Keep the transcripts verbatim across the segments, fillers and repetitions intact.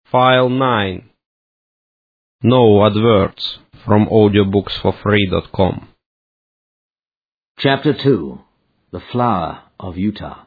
File nine. No adverts from audiobooks for free dot com. Chapter two. The Flower of Utah.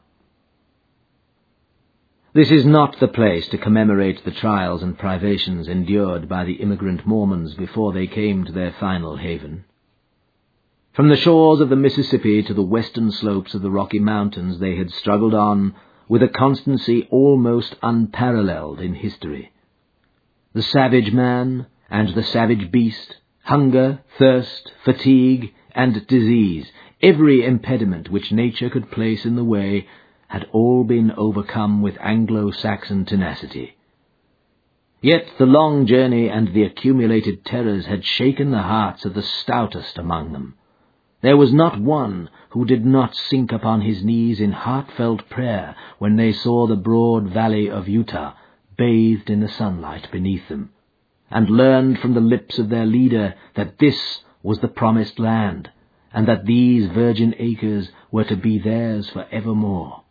This is not the place to commemorate the trials and privations endured by the immigrant Mormons before they came to their final haven. From the shores of the Mississippi to the western slopes of the Rocky Mountains they had struggled on with a constancy almost unparalleled in history. The savage man and the savage beast, hunger, thirst, fatigue, and disease, every impediment which nature could place in the way, had all been overcome with Anglo-Saxon tenacity. Yet the long journey and the accumulated terrors had shaken the hearts of the stoutest among them. There was not one who did not sink upon his knees in heartfelt prayer when they saw the broad valley of Utah bathed in the sunlight beneath them, and learned from the lips of their leader that this was the promised land, and that these virgin acres were to be theirs for evermore.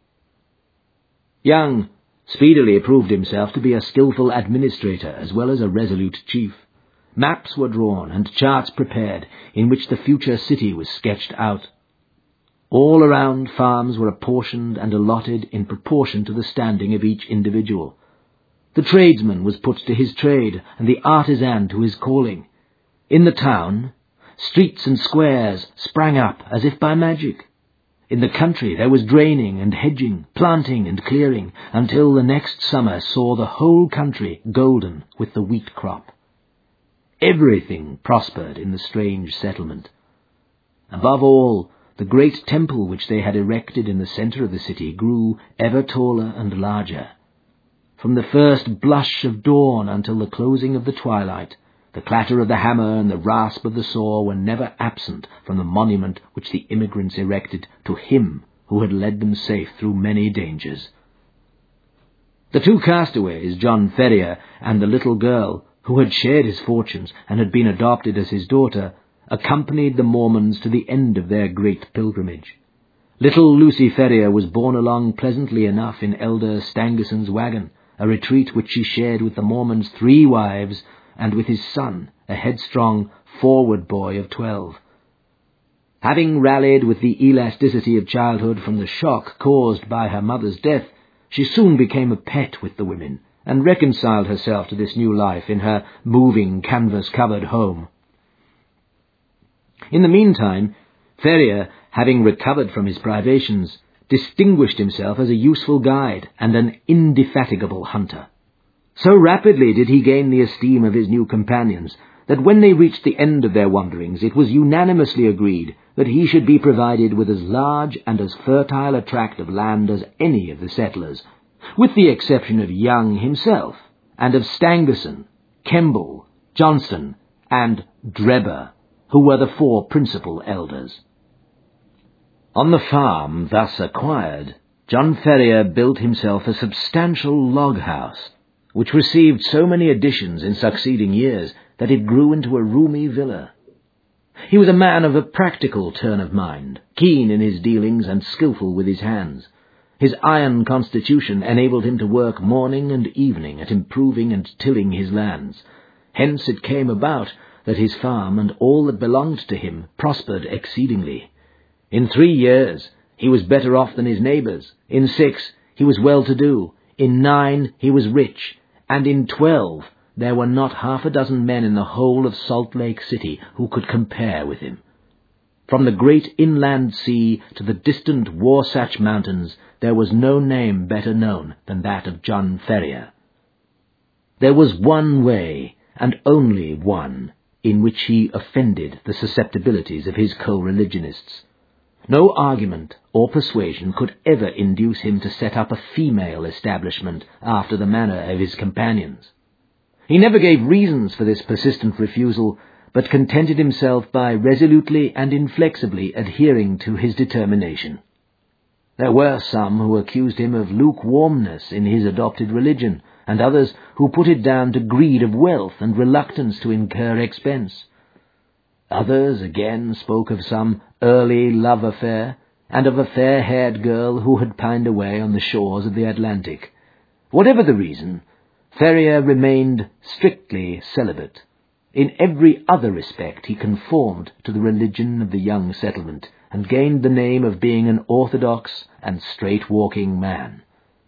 Young speedily proved himself to be a skilful administrator as well as a resolute chief. Maps were drawn and charts prepared in which the future city was sketched out. All around, farms were apportioned and allotted in proportion to the standing of each individual. The tradesman was put to his trade and the artisan to his calling. In the town, streets and squares sprang up as if by magic. In the country there was draining and hedging, planting and clearing, until the next summer saw the whole country golden with the wheat crop. Everything prospered in the strange settlement. Above all, the great temple which they had erected in the center of the city grew ever taller and larger. From the first blush of dawn until the closing of the twilight, the clatter of the hammer and the rasp of the saw were never absent from the monument which the immigrants erected to him who had led them safe through many dangers. The two castaways, John Ferrier and the little girl, who had shared his fortunes and had been adopted as his daughter, accompanied the Mormons to the end of their great pilgrimage. Little Lucy Ferrier was borne along pleasantly enough in Elder Stangerson's wagon, a retreat which she shared with the Mormon's three wives and with his son, a headstrong, forward boy of twelve. Having rallied with the elasticity of childhood from the shock caused by her mother's death, she soon became a pet with the women, and reconciled herself to this new life in her moving, canvas-covered home. In the meantime, Ferrier, having recovered from his privations, distinguished himself as a useful guide and an indefatigable hunter. So rapidly did he gain the esteem of his new companions that when they reached the end of their wanderings it was unanimously agreed that he should be provided with as large and as fertile a tract of land as any of the settlers, with the exception of Young himself, and of Stangerson, Kemble, Johnston, and Drebber, who were the four principal elders. On the farm thus acquired, John Ferrier built himself a substantial log house, which received so many additions in succeeding years that it grew into a roomy villa. He was a man of a practical turn of mind, keen in his dealings and skilful with his hands. His iron constitution enabled him to work morning and evening at improving and tilling his lands. Hence it came about that his farm and all that belonged to him prospered exceedingly. In three years he was better off than his neighbors. In six he was well-to-do. In nine he was rich. And in twelve there were not half a dozen men in the whole of Salt Lake City who could compare with him. From the great inland sea to the distant Wasatch Mountains, there was no name better known than that of John Ferrier. There was one way, and only one, in which he offended the susceptibilities of his co-religionists. No argument or persuasion could ever induce him to set up a female establishment after the manner of his companions. He never gave reasons for this persistent refusal, but contented himself by resolutely and inflexibly adhering to his determination. There were some who accused him of lukewarmness in his adopted religion, and others who put it down to greed of wealth and reluctance to incur expense. Others again spoke of some early love affair, and of a fair-haired girl who had pined away on the shores of the Atlantic. Whatever the reason, Ferrier remained strictly celibate. In every other respect he conformed to the religion of the young settlement, and gained the name of being an orthodox and straight-walking man.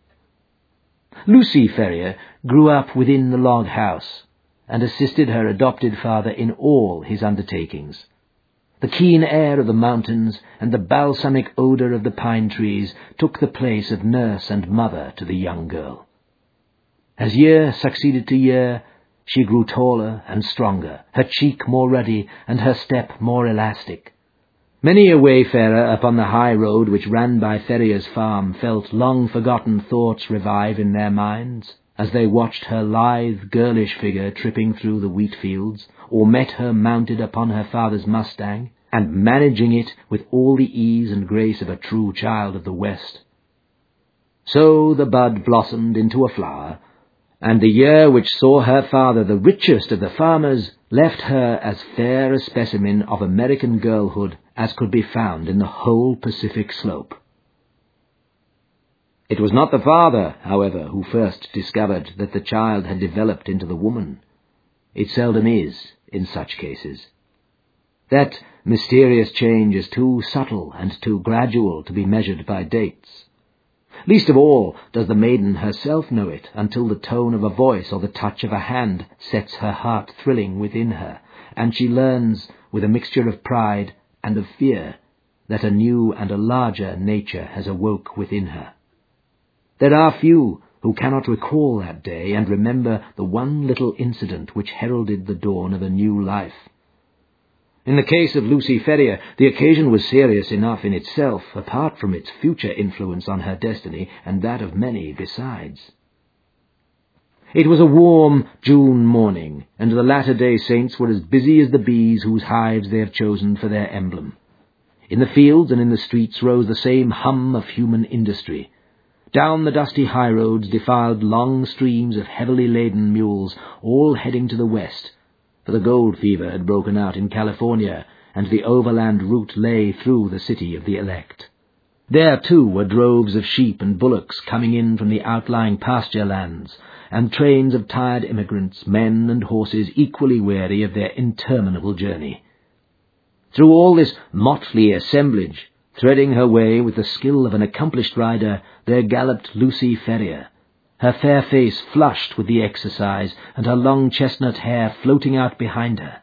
Lucy Ferrier grew up within the log house, and assisted her adopted father in all his undertakings. The keen air of the mountains and the balsamic odour of the pine trees took the place of nurse and mother to the young girl. As year succeeded to year, she grew taller and stronger, her cheek more ruddy and her step more elastic. Many a wayfarer upon the high road which ran by Ferrier's farm felt long-forgotten thoughts revive in their minds as they watched her lithe, girlish figure tripping through the wheat fields, or met her mounted upon her father's Mustang, and managing it with all the ease and grace of a true child of the West. So the bud blossomed into a flower, and the year which saw her father the richest of the farmers left her as fair a specimen of American girlhood as could be found in the whole Pacific slope. It was not the father, however, who first discovered that the child had developed into the woman. It seldom is in such cases. That mysterious change is too subtle and too gradual to be measured by dates. Least of all does the maiden herself know it until the tone of a voice or the touch of a hand sets her heart thrilling within her, and she learns, with a mixture of pride and of fear, that a new and a larger nature has awoke within her. There are few who cannot recall that day and remember the one little incident which heralded the dawn of a new life. In the case of Lucy Ferrier, the occasion was serious enough in itself, apart from its future influence on her destiny and that of many besides. It was a warm June morning, and the Latter-day Saints were as busy as the bees whose hives they have chosen for their emblem. In the fields and in the streets rose the same hum of human industry. Down the dusty highroads defiled long streams of heavily laden mules, all heading to the west, for the gold fever had broken out in California, and the overland route lay through the city of the elect. There, too, were droves of sheep and bullocks coming in from the outlying pasture lands, and trains of tired immigrants, men and horses equally weary of their interminable journey. Through all this motley assemblage, threading her way with the skill of an accomplished rider, there galloped Lucy Ferrier, her fair face flushed with the exercise, and her long chestnut hair floating out behind her.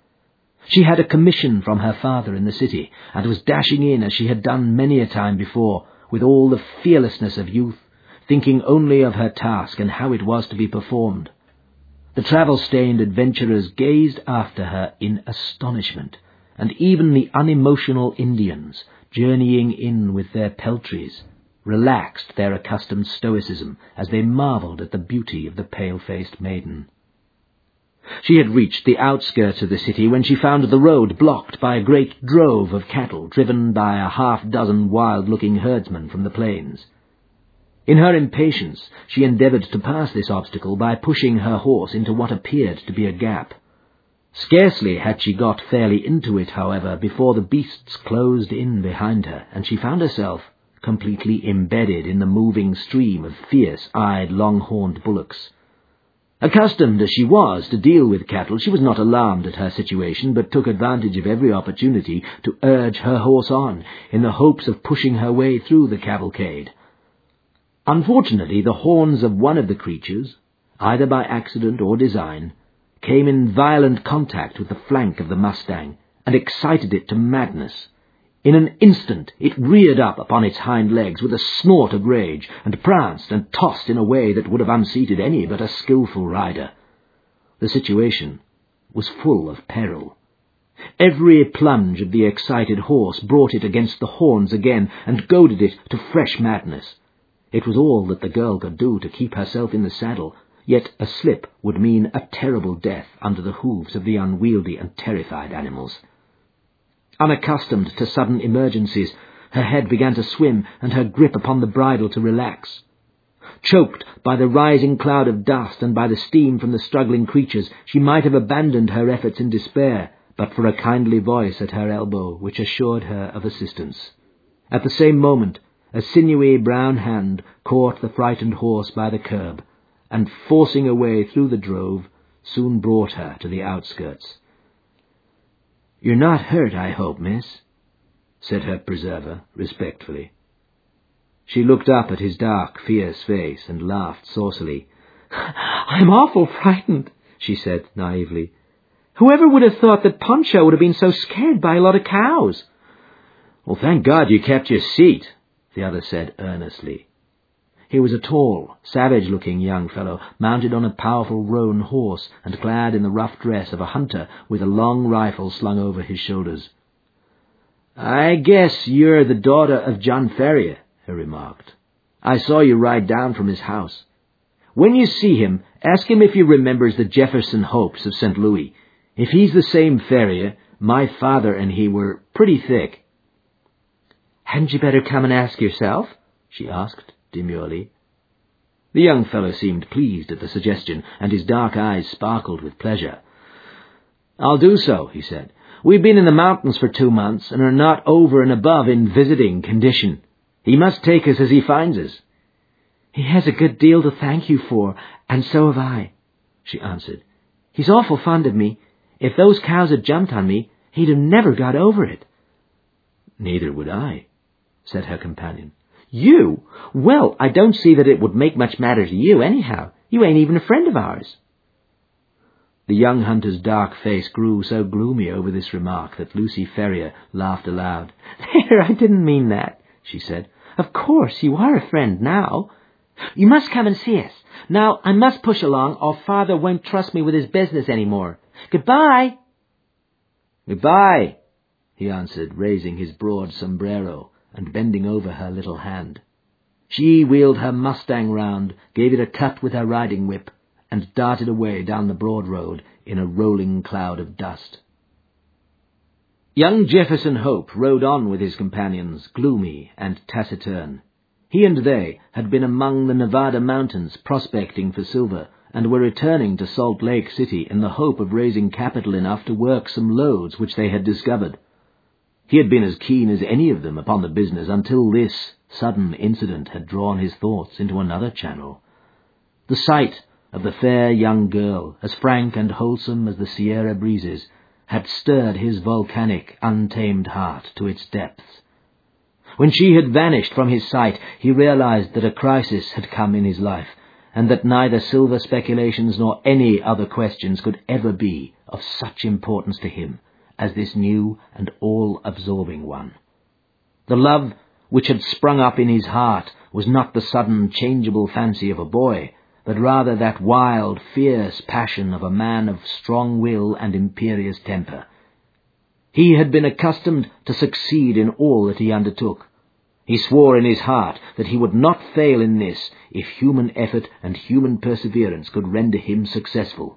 She had a commission from her father in the city, and was dashing in as she had done many a time before, with all the fearlessness of youth, thinking only of her task and how it was to be performed. The travel-stained adventurers gazed after her in astonishment, and even the unemotional Indians, journeying in with their peltries, relaxed their accustomed stoicism as they marvelled at the beauty of the pale-faced maiden. She had reached the outskirts of the city when she found the road blocked by a great drove of cattle driven by a half-dozen wild-looking herdsmen from the plains. In her impatience, she endeavoured to pass this obstacle by pushing her horse into what appeared to be a gap. Scarcely had she got fairly into it, however, before the beasts closed in behind her, and she found herself completely embedded in the moving stream of fierce-eyed, long-horned bullocks. Accustomed as she was to deal with cattle, she was not alarmed at her situation, but took advantage of every opportunity to urge her horse on, in the hopes of pushing her way through the cavalcade. Unfortunately, the horns of one of the creatures, either by accident or design, came in violent contact with the flank of the Mustang, and excited it to madness. In an instant it reared up upon its hind legs with a snort of rage, and pranced and tossed in a way that would have unseated any but a skilful rider. The situation was full of peril. Every plunge of the excited horse brought it against the horns again, and goaded it to fresh madness. It was all that the girl could do to keep herself in the saddle, yet a slip would mean a terrible death under the hoofs of the unwieldy and terrified animals. Unaccustomed to sudden emergencies, her head began to swim and her grip upon the bridle to relax. Choked by the rising cloud of dust and by the steam from the struggling creatures, she might have abandoned her efforts in despair, but for a kindly voice at her elbow which assured her of assistance. At the same moment, a sinewy brown hand caught the frightened horse by the curb, and forcing a way through the drove, soon brought her to the outskirts. "You're not hurt, I hope, miss?" said her preserver respectfully. She looked up at his dark, fierce face and laughed saucily. "I'm awful frightened," she said naively. "Whoever would have thought that Poncho would have been so scared by a lot of cows?" "Well, thank God you kept your seat," the other said earnestly. He was a tall, savage-looking young fellow, mounted on a powerful roan horse and clad in the rough dress of a hunter with a long rifle slung over his shoulders. "I guess you're the daughter of John Ferrier," he remarked. "I saw you ride down from his house. When you see him, ask him if he remembers the Jefferson Hopes of Saint Louis. If he's the same Ferrier, my father and he were pretty thick." "Hadn't you better come and ask yourself?" she asked demurely. The young fellow seemed pleased at the suggestion, and his dark eyes sparkled with pleasure. "I'll do so," he said. "We've been in the mountains for two months and are not over and above in visiting condition. He must take us as he finds us." "He has a good deal to thank you for, and so have I," she answered. "He's awful fond of me. If those cows had jumped on me, he'd have never got over it." "Neither would I," said her companion. "You? Well, I don't see that it would make much matter to you, anyhow. You ain't even a friend of ours." The young hunter's dark face grew so gloomy over this remark that Lucy Ferrier laughed aloud. "There, I didn't mean that," she said. "Of course, you are a friend now. You must come and see us. Now, I must push along, or Father won't trust me with his business any more. Goodbye." "Goodbye," he answered, raising his broad sombrero and bending over her little hand. She wheeled her Mustang round, gave it a cut with her riding whip, and darted away down the broad road in a rolling cloud of dust. Young Jefferson Hope rode on with his companions, gloomy and taciturn. He and they had been among the Nevada mountains prospecting for silver, and were returning to Salt Lake City in the hope of raising capital enough to work some lodes which they had discovered. He had been as keen as any of them upon the business until this sudden incident had drawn his thoughts into another channel. The sight of the fair young girl, as frank and wholesome as the Sierra breezes, had stirred his volcanic, untamed heart to its depths. When she had vanished from his sight, he realized that a crisis had come in his life, and that neither silver speculations nor any other questions could ever be of such importance to him as this new and all-absorbing one. The love which had sprung up in his heart was not the sudden, changeable fancy of a boy, but rather that wild, fierce passion of a man of strong will and imperious temper. He had been accustomed to succeed in all that he undertook. He swore in his heart that he would not fail in this if human effort and human perseverance could render him successful.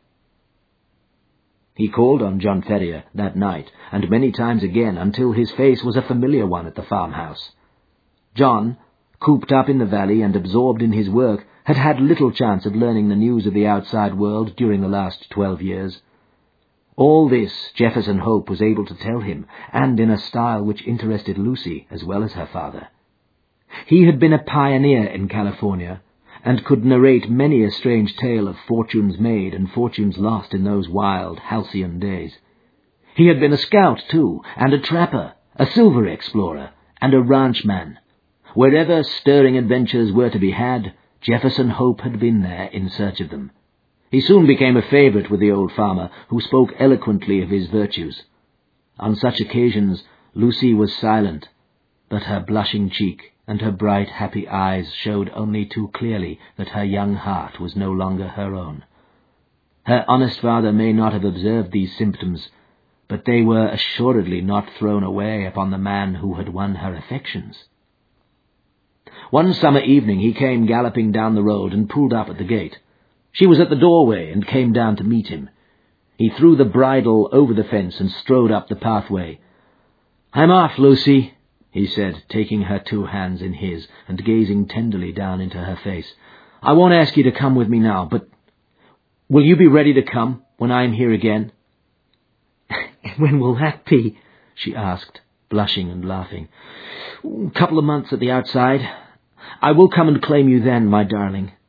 He called on John Ferrier that night, and many times again, until his face was a familiar one at the farmhouse. John, cooped up in the valley and absorbed in his work, had had little chance of learning the news of the outside world during the last twelve years. All this Jefferson Hope was able to tell him, and in a style which interested Lucy as well as her father. He had been a pioneer in California, and could narrate many a strange tale of fortunes made and fortunes lost in those wild, halcyon days. He had been a scout, too, and a trapper, a silver explorer, and a ranchman. Wherever stirring adventures were to be had, Jefferson Hope had been there in search of them. He soon became a favorite with the old farmer, who spoke eloquently of his virtues. On such occasions Lucy was silent, but her blushing cheek and her bright, happy eyes showed only too clearly that her young heart was no longer her own. Her honest father may not have observed these symptoms, but they were assuredly not thrown away upon the man who had won her affections. One summer evening he came galloping down the road and pulled up at the gate. She was at the doorway and came down to meet him. He threw the bridle over the fence and strode up the pathway. "I'm off, Lucy," he said, taking her two hands in his and gazing tenderly down into her face. "I won't ask you to come with me now, but will you be ready to come when I am here again?" "When will that be?" she asked, blushing and laughing. "A couple of months at the outside. I will come and claim you then, my darling.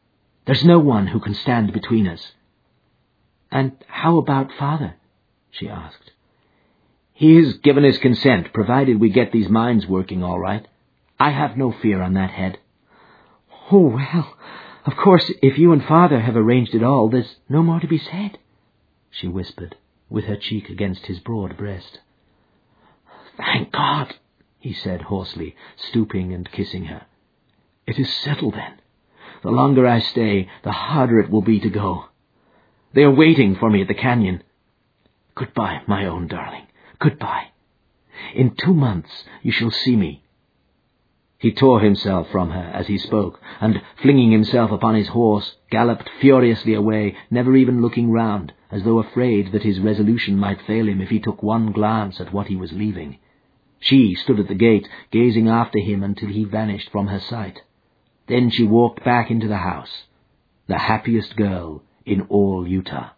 There's no one who can stand between us." "And how about Father?" she asked. "He's given his consent, provided we get these mines working all right. I have no fear on that head." "Oh, well, of course, if you and Father have arranged it all, there's no more to be said," she whispered, with her cheek against his broad breast. "Thank God," he said hoarsely, stooping and kissing her. "It is settled then. The longer I stay, the harder it will be to go. They are waiting for me at the canyon. Goodbye, my own darling. Goodbye. In two months you shall see me." He tore himself from her as he spoke, and, flinging himself upon his horse, galloped furiously away, never even looking round, as though afraid that his resolution might fail him if he took one glance at what he was leaving. She stood at the gate, gazing after him until he vanished from her sight. Then she walked back into the house, the happiest girl in all Utah.